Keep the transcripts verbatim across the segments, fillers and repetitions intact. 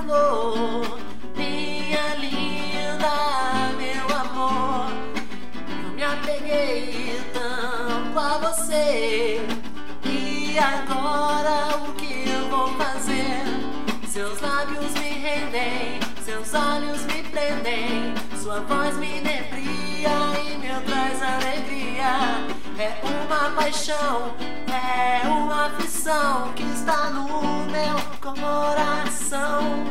flor, minha linda, meu amor. Eu me apeguei tanto a você, e agora o que eu vou fazer? Seus lábios me rendem, seus olhos me prendem, sua voz me inebria e me traz alegria. É uma paixão, é uma aflição que está no meu coração.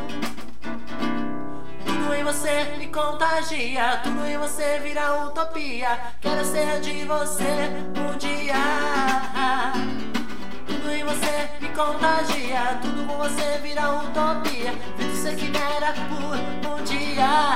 Tudo em você me contagia, tudo em você vira utopia. Quero ser de você um dia. Tudo em você me contagia, tudo com você vira utopia. Feito ser quimera por um dia.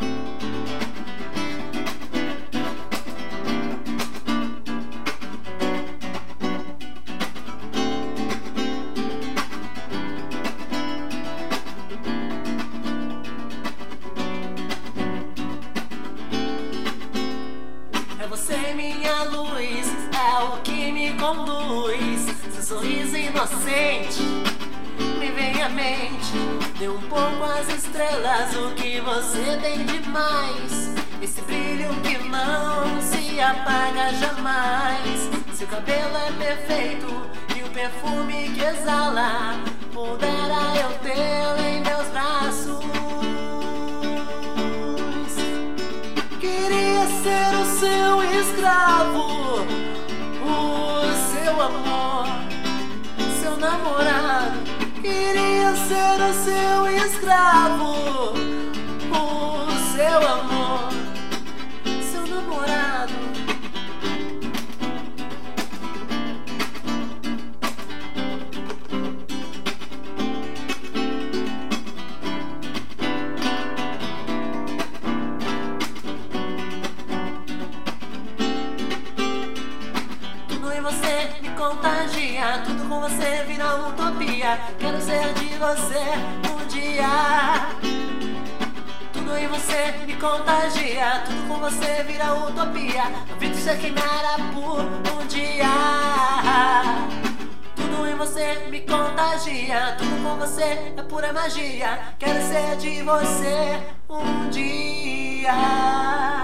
É você minha luz, é o que me conduz. Seu sorriso inocente me vem à mente. Dê um pouco às estrelas, o que você tem demais. Esse brilho que não se apaga jamais. Seu cabelo é perfeito e o perfume que exala. Pudera eu tê-lo em meus braços. Queria ser o seu escravo, o seu amor, seu namorado. Queria ser o seu escravo, o seu amor, seu namorado. Você me contagia, tudo com você vira utopia. Quero ser de você um dia. Tudo em você me contagia, tudo com você vira utopia. Duvido ser quimera por um dia. Tudo em você me contagia, tudo com você é pura magia. Quero ser de você um dia.